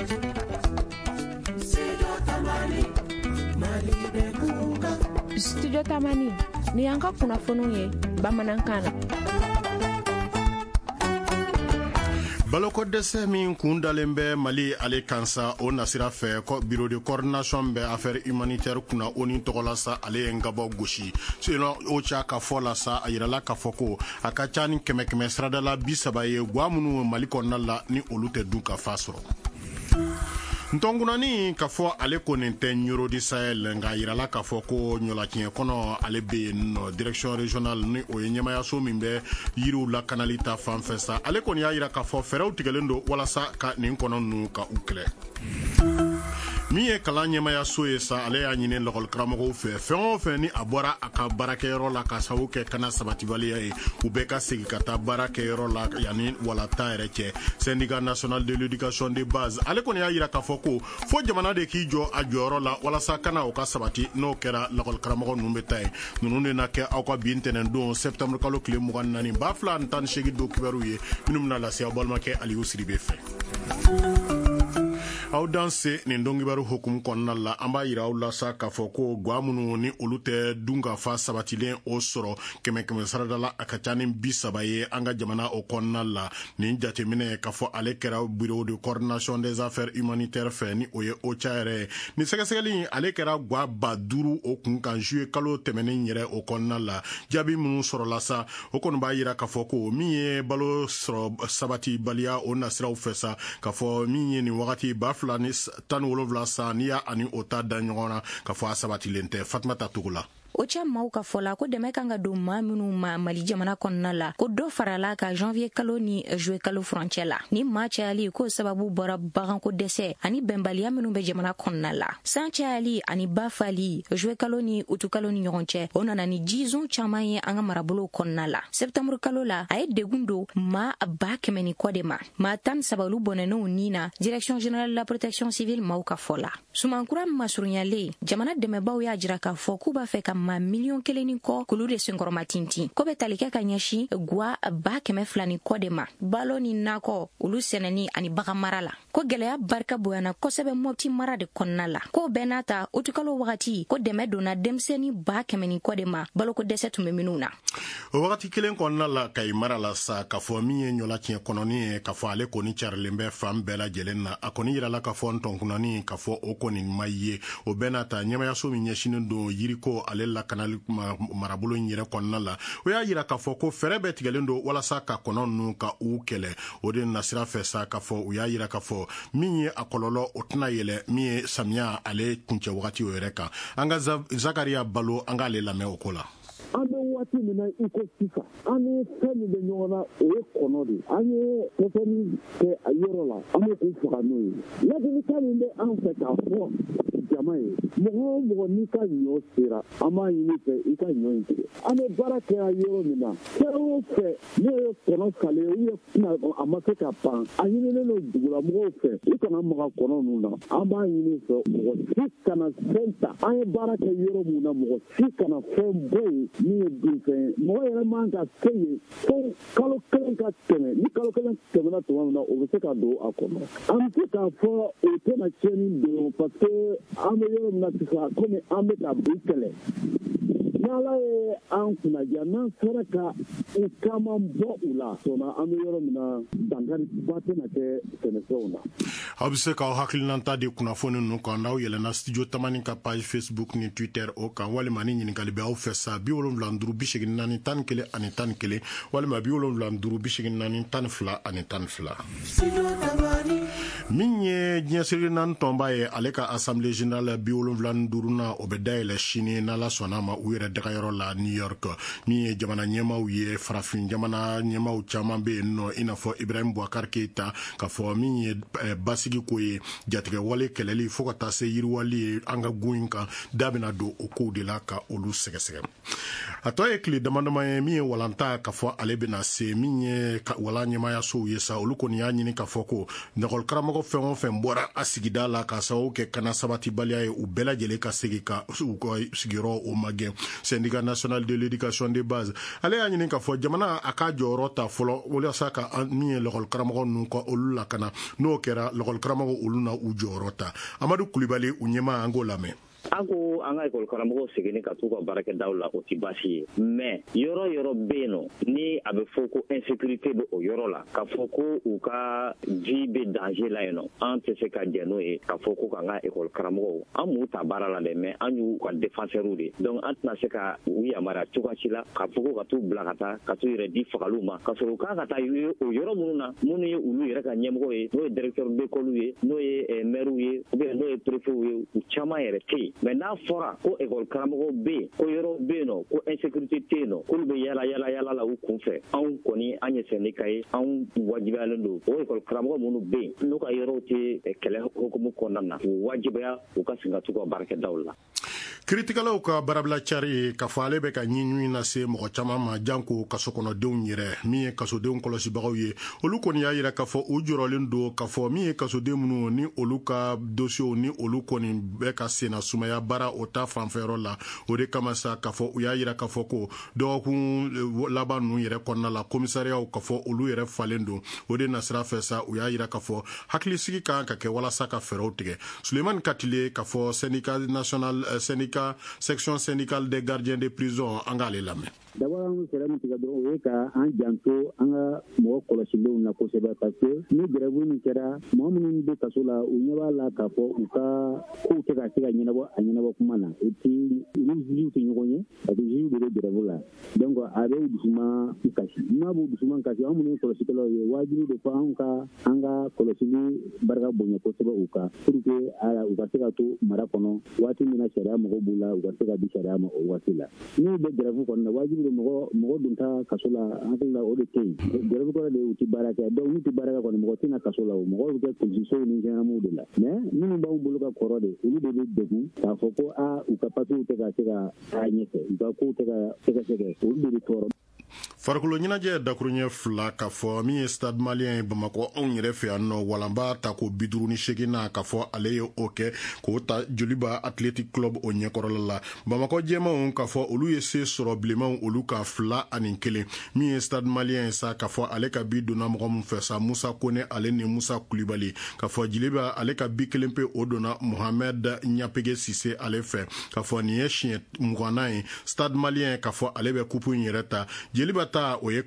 Studio Tamani ni an ka kunnafoniw ye bamanankan na. Baloko dɛsɛ min kun dalen bɛ Mali ale kansa o nasira fɛ bureau de coordination bɛ affaire humanitaire kunna o ni tɔgɔ la sa ale ye ngabɔ gosi sinon o ca ka fɔ la sa a yirala ka fɔ ko a ka ca ni kɛmɛ siradala 30 ye gwa minnu Mali kɔnɔna la ni olu tɛ dun ka fa sɔrɔ. Ntongunani ka fɔ ale ko nin tɛ Nyoro di Sahel nga yirala ka fɔ ko ɲɔlakiɲɛ kɔnɔ ale bɛ yen nɔ direction régionale ni o ye ɲɛmayaso min bɛ yiriw la kanali ta fanfɛ sa ale kɔni y'a yira ka fɔ fɛrɛw tigɛlen don walasa ka nin kɔnɔ ninnu ka u kɛlɛ. Min ye kalan ɲɛmayaso ye sa ale y'a ɲini lakɔli karamɔgɔw fɛ fɛn o fɛn ni a bɔra a ka baarakɛyɔrɔ la ka sababu kɛ kana sabatibaliya ye u bɛɛ ka segin ka taa baarakɛyɔrɔ la yanni walata yɛrɛ cɛ. Syndicat national de l'éducation de base ale kɔni y'a yira ka fɔ ko fo jamana de k'i jɔ a jɔyɔrɔ la walasa kana o ka sabati n'o kɛra lakɔli karamɔgɔ ninnu bɛ taa ye ninnu de na kɛ aw ka bi ntɛnɛndon septembre kalo tile 24 2018 don kibaru ye minnu bɛna lase aw balimakɛ Aliyu Siribe fɛ. Aw danse nin dongibaru hukum kɔnɔna la an b'a yira aw la sa k'a fɔ ko gwa minnu ni olu tɛ dun ka fa sabatilen o sɔrɔ kɛmɛ sarada la a ka ca ni 30 ye an ka jamana o kɔnɔna la nin jateminɛ k'a fɔ ale kɛra bureau de coordination des affaires humanitaires fɛ ni o ye OCHA yɛrɛ ni sɛgɛsɛgɛli ale kɛra gwa 5000 o kun kan juillet kalo tɛmɛnen yɛrɛ o kɔnɔna la jaabi minnu sɔrɔla sa o kɔni b'a yira k'a fɔ ko min ye balo sɔrɔ sabati baliya o nasiraw fɛ sa k'a fɔ min ye nin wagati 2017 sa n'i y'a ani o ta da ɲɔgɔn na ka fɔ a sabatilen tɛ Fatumata Togo la. OCHA maaw ka fɔla ko dɛmɛ kan ka don maa minnu ma Mali jamana kɔnɔna la ko dɔ farala ka janvier kalo ni juillet kalo furancɛ la ni maa cayali ko sababu bɔra baganko dɛsɛ ani bɛnbaliya minnu bɛ jamana kɔnɔna la san cayali ani ba fali juillet kalo ni utu kalo ni ɲɔgɔn cɛ o nana ni jizon caman ye an ka marabolow kɔnɔna la septembre kalo la a ye degun don maa 100 ni kɔ de ma maa 13 olu bɔnɛnɛw ni na direction générale de la protection civile maaw ka fɔla sumankura min masurunyalen jamana dɛmɛbaw y'a jira k'a fɔ k'u b'a fɛ ka ma million 1 ni kɔ kulu de senkɔrɔma tintin ko bɛ tali kɛ ka ɲɛsin gwa 200 ni kɔ de ma balo ni nakɔ olu sɛnɛni ani bagan mara la ko gɛlɛya barika boyana kosɛbɛ Mopti mara de kɔnɔna la ko bɛɛ n'a ta utukalo wagati ko dɛmɛ donna denmisɛnni 100 ni kɔ de ma baloko dɛsɛ tun bɛ minnu na o wagati kelen kɔnɔna la Kayi mara la sa ka fɔ min ye ɲɔlakiɲɛ kɔnɔni ye ka fɔ ale kɔni carilen bɛ fan bɛɛ lajɛlen na a kɔni yirala ka fɔ ntɔnkunani ka fɔ o kɔni ma ye o bɛɛ n'a ta ɲɛmayaso min ɲɛsinen don yiriko ale la kanali marabolo in yɛrɛ kɔnɔna la o y'a yira k'a fɔ ko fɛrɛ bɛ tigɛlen don walasa ka kɔnɔ ninnu ka u kɛlɛ o de nasira fɛ sa k'a fɔ u y'a yira k'a fɔ min ye a kɔlɔlɔ o tɛna yɛlɛ min ye samiya ale kuncɛ wagati o yɛrɛ kan an ka Zakariya Balo an k'ale lamɛn o ko la. An bɛ waati min na i ko sisan an ni fɛn min bɛ ɲɔgɔn na o ye kɔnɔ de an ye pɔsɔni kɛ a yɔrɔ la an bɛ k'u faga n'o ye ladilikan min bɛ an fɛ k'a fɔ jama ye mɔgɔ o mɔgɔ n'i ka ɲɔ sera an b'a ɲini fɛ i ka ɲɔ in tigɛ an bɛ baara kɛ yɔrɔ min na fɛn o fɛ n'o ye kɔnɔ falen a ma se ka pan a ɲininen don dugulamɔgɔw fɛ u kana maga kɔnɔ ninnu na an b'a ɲini fɛ mɔgɔ si kana fɛn ta an ye baara kɛ yɔrɔ min na mɔgɔ si kana fɛn bɔ yen min ye dunfɛn ye mɔgɔ yɛrɛ man ka se yen fo kalo 1 ka tɛmɛ ni kalo 1 tɛmɛna tuma min na o bɛ se ka don a kɔnɔ an bɛ se k'a fɔ o tɛna tiɲɛni don parce que an bɛ yɔrɔ min na sisan komi an bɛ ka bi kɛlɛ n'Ala ye an kunnaja n'an sera ka u caman bɔ u la sɔnna an bɛ yɔrɔ min na dankariba tɛna kɛ sɛnɛfɛnw na. Aw bɛ se k'aw hakilinanta de kunnafoni ninnu kan n'aw yɛlɛnna studio Tamani ka page Facebook ni Twitter o kan walima ni ɲininkali bɛ aw fɛ sa 75 84 11 ani 11 walima 75 84 12 ani 12. Min ye diɲɛsiri naani tɔnba ye ale ka assemblée générale 75 o bɛ dayɛlɛ sini n'Ala sɔnna ma u yɛrɛ dagayɔrɔ la New York min ye jamana ɲɛmaw ye farafin jamana ɲɛmaw caman bɛ yen nɔ i n'a fɔ Ibrahim Boubacar Keita ka fɔ min ye basigi ko ye jatigɛ wale kɛlɛli fo ka taa se yiriwali ye an ka gun in kan da bɛna don o kow de la ka olu sɛgɛsɛgɛ a tɔ ye tile damadama ye min ye walanta ka fɔ ale bɛna se min ye wala ɲɛmayasow ye sa olu kɔni y'a ɲini ka fɔ ko lakɔli karamɔgɔ karamɔgɔ fɛn o fɛn bɔra a sigida la ka sababu kɛ kana sabatibaliya ye u bɛɛ lajɛlen ka segin ka u ka sigiyɔrɔ o magɛn. Syndicat national de l'éducation de base ale y'a ɲini k'a fɔ jamana a ka jɔyɔrɔ ta fɔlɔ walasa ka min ye lakɔli karamɔgɔ ninnu ka olu lakana n'o kɛra lakɔli karamɔgɔ olu na u jɔyɔrɔ ta. Amadu Kulibali u ɲɛma an k'o lamɛn. An ko an ka école karamɔgɔw seginni ka t'u ka baarakɛdaw la o tɛ baasi ye mais yɔrɔ bɛ yen nɔ ni a bɛ fɔ ko insécurité bɛ o yɔrɔ la ka fɔ ko u ka vie bɛ danger la yen nɔ an tɛ se ka jɛ n'o ye ka fɔ ko k'an ka école karamɔgɔw an m'u ta baara la dɛ mais an y'u ka défenseurs de donc an tɛna se ka u yamaruya cogoya si la ka fɔ ko ka t'u bila ka t'u yɛrɛ di fagaliw ma ka sɔrɔ u kan ka taa o yɔrɔ minnu na minnu ye olu yɛrɛ ka ɲɛmɔgɔ ye n'o ye directeur d'école ye n'o ye maire ye ou bien n'o ye préfet ye u caman yɛrɛ tɛ yen. Mais n'a fɔra ko école karamɔgɔ bɛ yen ko yɔrɔ bɛ yen nɔ ko insécurité tɛ yen nɔ k'olu bɛ yala la u kun fɛ anw kɔni an ye syndicat ye anw wajibiyalen don o école karamɔgɔ minnu bɛ yen n'u ka yɔrɔw tɛ kɛlɛ hukumu kɔnɔna na u wajibaya u ka segin ka t'u ka baarakɛdaw la. Kiiritigɛlaw ka baarabila cari ye k'a fɔ ale bɛ ka ɲiɲini lase mɔgɔ caman ma janko kasokɔnɔdenw yɛrɛ min ye kasodenw kɔlɔsibagaw ye olu kɔni y'a yira k'a fɔ u jɔrɔlen don k'a fɔ min ye kasoden minnu ni olu ka dosiyew ni olu kɔni bɛ ka senna sumaya baara o ta fanfɛyɔrɔ la o de kama sa k'a fɔ u y'a yira k'a fɔ ko dɔgɔkun laban ninnu yɛrɛ kɔnɔna la komisariyaw k'a fɔ olu yɛrɛ falen don o de nasira fɛ sa u y'a yira k'a fɔ hakilisigi kan ka kɛ walasa ka fɛɛrɛw tigɛ. Sulemani Katile k'a fɔ section syndicale des gardiens de prison an k'ale lamɛn. D'abord an bɛ fɛɛrɛ min tigɛ dɔrɔn o ye ka an janto an ka mɔgɔ kɔlɔsilenw na kosɛbɛ parce que ni grève min kɛra mɔgɔ minnu bɛ kaso la u ɲɛ b'a la k'a fɔ u ka kow tɛ ka se ka ɲɛnabɔ a ɲɛnabɔ kuma na et puis u ni juges tɛ ɲɔgɔn ye parce que juges de bɛ grève la donc a bɛ dusuma kasi n'a b'u dusuma kasi an minnu ye kɔlɔsikɛlaw ye wajibi de fɔ an ka kɔlɔsili barika bonya kosɛbɛ u kan pour que u ka se ka to mara kɔnɔ waati min na sariya mɔgɔw b'u la u ka se ka di sariya ma o waati la n'u bɛ grève kɔnɔna wajibi mɔgɔ dun ta kaso la hakili la o de tɛ yen grève kɔrɔ de u tɛ baara kɛ donc n'u tɛ baara kɛ kɔni mɔgɔ tɛna kaso la o mɔgɔw bɛ kɛ politiciens ni gendarmew de la mais minnu b'anw bolo ka kɔrɔ de olu de bɛ degun k'a fɔ ko u ka papiers tɛ ka se ka taa ɲɛfɛ u ka kow tɛ ka sɛgɛsɛgɛ olu de bɛ tɔɔrɔ. Farikolo ɲɛnajɛ dakuruɲɛ fila k'a fɔ min ye stade malien ye Bamakɔ anw yɛrɛ fɛ yan nɔ walanba ta ko 58 na k'a fɔ ale ye o kɛ k'o ta Joliba Athletic Club o ɲɛkɔrɔla la. Bamakɔ jɛmanw k'a fɔ olu ye se sɔrɔ bilenmanw olu ka 2-1 min ye stade malien ye sa k'a fɔ ale ka bi donna mɔgɔ min fɛ sa Musa Kone ale ni Musa Kulibali k'a fɔ Jeliba ale ka bi 1 pe o donna Mohamed Ɲapege Sise ale fɛ k'a fɔ nin ye siɲɛ 20 ye stade malien k'a fɔ ale bɛ coupe in yɛrɛ ta Jeliba ta o ye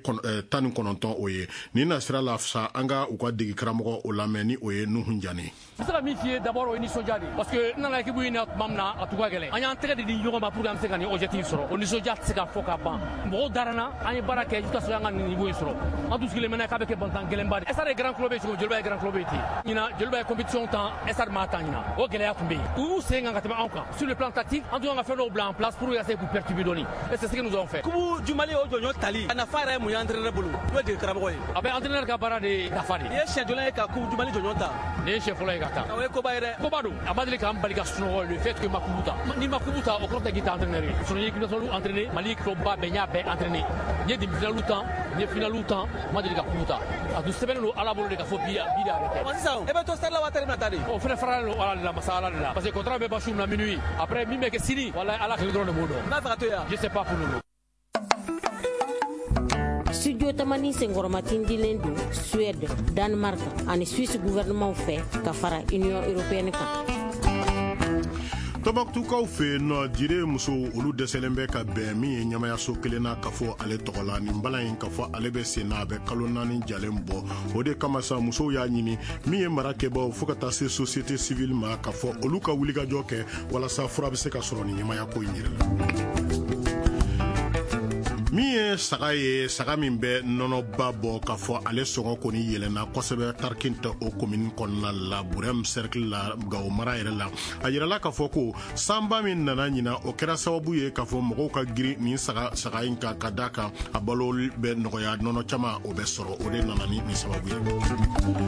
19 o ye ni nasira la sa an ka u ka degi karamɔgɔ o lamɛn ni o ye Nuhu Jani. N bɛ se ka min f'i ye d'abord o ye nisɔndiya de parce que n nana équipe in na tuma min na a tun ka gɛlɛn an y'an tɛgɛ de di ɲɔgɔn ma pour que an bɛ se ka nin objectif sɔrɔ o nisɔndiya tɛ se ka fɔ ka ban mɔgɔw darana an ye baara kɛ jusqu'à ce que an ka nin niveau in sɔrɔ an tun sigilen mɛnna k'a bɛ kɛ bantan gɛlɛnba de Estade ye grand club ye cogo Joliba ye grand club ye ten ɲinan Joliba ye compétition tan Estade m'a tan ɲinan o gɛlɛya tun bɛ yen u y'u sen kan ka tɛmɛ anw kan sur le plan tactique an tun kan ka fɛn dɔw bila en place pour que ka se k'u perturber dɔɔni et c'est ce que nous avons fait. Kubu Jumali o jɔnjɔn tali a nafa yɛrɛ mun ye entraîneur bolo n'o ye dege karamɔgɔ ye a bɛ entraîneur ka baara de nafa de i ye siɲɛ joli ye ka Kubu Jumali jɔnjɔn ta ne ye siɲɛ fɔlɔ ye ka ta o ye koba ye dɛ koba don a ma deli k'an bali ka sunɔgɔ le fait que ma kubu ta ni ma kubu ta o kɔrɔ tɛ k'i ta entraîneur ye sinon n ye équipe nationale entraîné Mali clubba bɛɛ n y'a bɛɛ entraîné n ye demi-finale tan n ye finale tan n ma deli ka kubu ta a tun sɛbɛnnen don Ala bolo de ka fɔ bi de a bɛ kɛ sisan e bɛ to stade la waati min na ta de o fɛnɛ faralen don Ala de la masa Ala de la parce que contrat bɛ ban su min na minuit après min bɛ kɛ sini walahi Ala kelen dɔrɔn de b'o dɔn n'a fɛ ka to yan je sais pas pour le moment. Studio Tamani senkɔrɔmatin dilen don Suède, Danemark ani Suisse gouvernement fɛ ka fara Union européenne kan. Tɔnbɔkutukaw fɛ yen nɔ dire muso olu dɛsɛlen bɛ ka bɛn min ye ɲamayaso kelen na ka fɔ ale tɔgɔ la nin bala in ka fɔ ale bɛ sen na a bɛ kalo 4 jalen bɔ o de kama sa musow y'a ɲini min ye mara kɛbaaw fo ka taa se société civile ma ka fɔ olu ka wulikajɔ kɛ walasa fura bɛ se ka sɔrɔ nin ɲamayako in yɛrɛ la. Min ye saga min bɛ nɔnɔba bɔ k'a fɔ ale sɔngɔ kɔni yɛlɛnna kosɛbɛ Tarkin tɛ o commune kɔnɔna la Burem cercle la Gao mara yɛrɛ la a yirala k'a fɔ ko sanba min nana ɲina o kɛra sababu ye k'a fɔ mɔgɔw ka girin nin saga in kan ka da kan a balo bɛ nɔgɔya nɔnɔ caman o bɛ sɔrɔ o de nana ni sababu ye.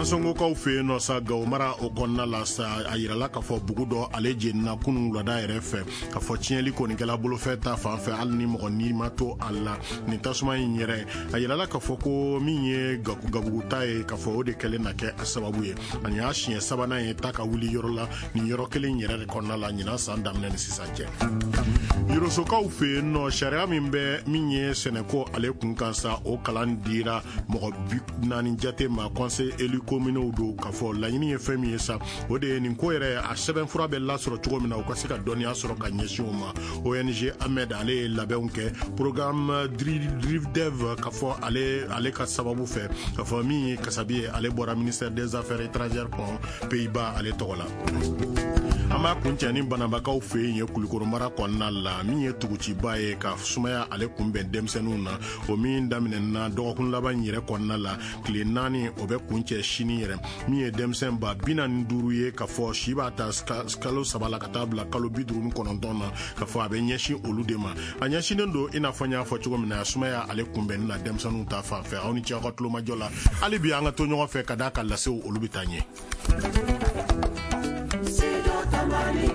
ansongokaw fe no sa gawmara o konna la sa ayirala ka fɔ bugu dɔ ale jenina kunun wulada yɛrɛ fɛ ka fɔ tiɲɛli kɔnikɛla bolofɛ ta fan fɛ hali ni mɔgɔ ni ma to a la nin tasuma in yɛrɛ a yirala ka fɔ ko min ye gabuguta ye ka fɔ o de kɛlen na kɛ a sababu ye ani y'a siɲɛ sabanan ye ta ka wuli yɔrɔ la nin yɔrɔ kelen yɛrɛ de kɔnɔna la ɲinan san daminɛ ni sisan cɛ yorosokaw fe yen nɔ sariya min bɛ min ye sɛnɛko ale kun kan sa o kalan dira mɔgɔ 4 jate ma conseil élu communaux do ka fɔ laɲini ye fɛn min ye sa o de ye nin ko yɛrɛ a sɛbɛnfura bɛ lasɔrɔ cogo min na u ka se ka dɔnniya sɔrɔ ka ɲɛsin o ma ONG Ahmed ale ye labɛnw kɛ programme DRIVDEV ka fɔ ale ka sababu fɛ ka fɔ min ye kasabi ye ale bɔra ministère des affaires étrangères kɔn Pays-Bas ale tɔgɔ la an b'a kuncɛ ni banabakaw fe yen ye Kulikoro mara kɔnɔna la min ye tuguciba ye ka sumaya ale kunbɛn denmisɛnninw na o min daminɛna dɔgɔkun laban yɛrɛ kɔnɔna la tile 4 o bɛ kuncɛ sini yɛrɛ min ye denmisɛn ba 45 ye ka fɔ si b'a ta kalo 3 la ka taa bila kalo 59 na ka fɔ a bɛ ɲɛsin olu de ma a ɲɛsinen don i n'a fɔ n y'a fɔ cogo min na sumaya ale kunbɛnni na denmisɛnninw ta fan fɛ aw ni cɛ ka tulomajɔ la hali bi an ka to ɲɔgɔn fɛ ka d'a ka lasew olu bɛ taa ɲɛ. Tamani